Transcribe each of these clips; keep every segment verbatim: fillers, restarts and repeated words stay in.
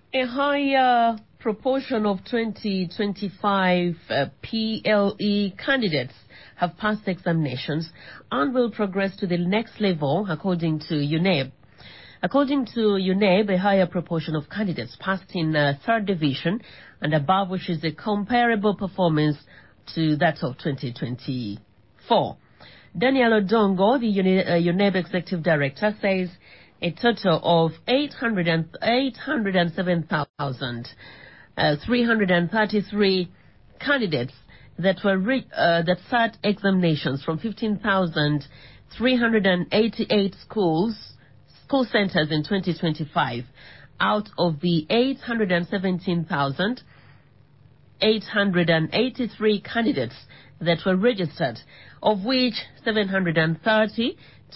A higher proportion of twenty twenty-five uh, P L E candidates have passed the examinations and will progress to the next level, according to U N E B. According to U N E B, a higher proportion of candidates passed in uh, third division and above, which is a comparable performance to that of twenty twenty-four. Daniel Odongo, the U N E B Executive Director, says a total of eight hundred seven thousand three hundred thirty-three candidates that were re uh, that sat examinations from fifteen thousand three hundred eighty-eight schools, school centers in twenty twenty-five, out of the eight hundred seventeen thousand eight hundred eighty-three candidates that were registered, of which seven hundred thirty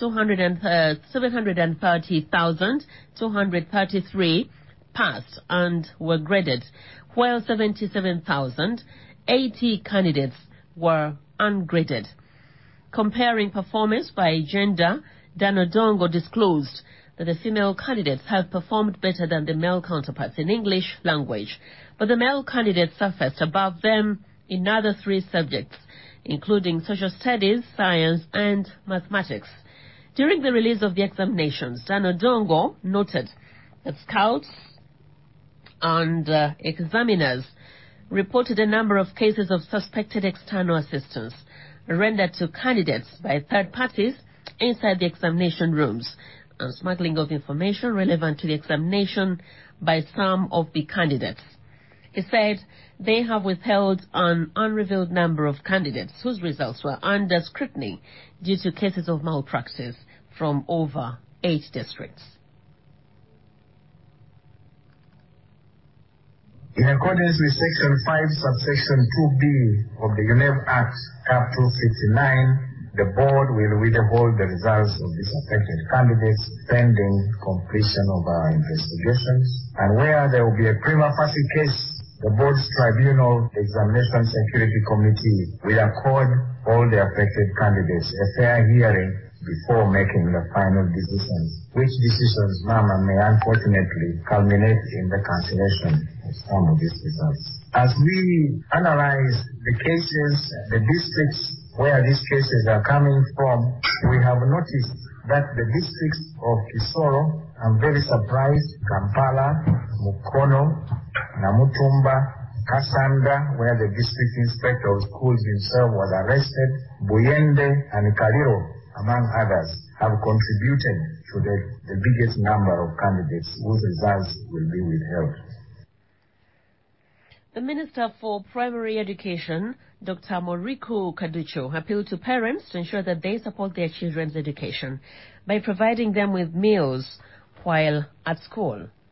thousand two hundred thirty-three passed and were graded, while seventy-seven thousand eighty candidates were ungraded. Comparing performance by gender, Dan Odongo disclosed that the female candidates have performed better than the male counterparts in English language, but the male candidates surfaced above them in other three subjects, including social studies, science, and mathematics. During the release of the examinations, Dan Odongo noted that scouts and uh, examiners reported a number of cases of suspected external assistance rendered to candidates by third parties inside the examination rooms and smuggling of information relevant to the examination by some of the candidates. He said they have withheld an unrevealed number of candidates whose results were under scrutiny due to cases of malpractice from over eight districts. In accordance with Section five, Subsection two B of the U N E B Act, Cap two fifty-nine, the board will withhold the results of these affected candidates pending completion of our investigations, and where there will be a prima facie case, the board's tribunal, the Examination Security Committee, will accord all the affected candidates a fair hearing before making the final decisions, which decisions, Mama, may unfortunately culminate in the cancellation of some of these results. As we analyze the cases, the districts where these cases are coming from, we have noticed that the districts of Kisoro, I'm very surprised, Kampala, Mukono, Namutumba, Kasanda, where the district inspector of schools himself was arrested, Buyende and Kaliro, among others, have contributed to the, the biggest number of candidates whose results will be withheld. The Minister for Primary Education, Doctor Moriko Kaducho, appealed to parents to ensure that they support their children's education by providing them with meals while at school.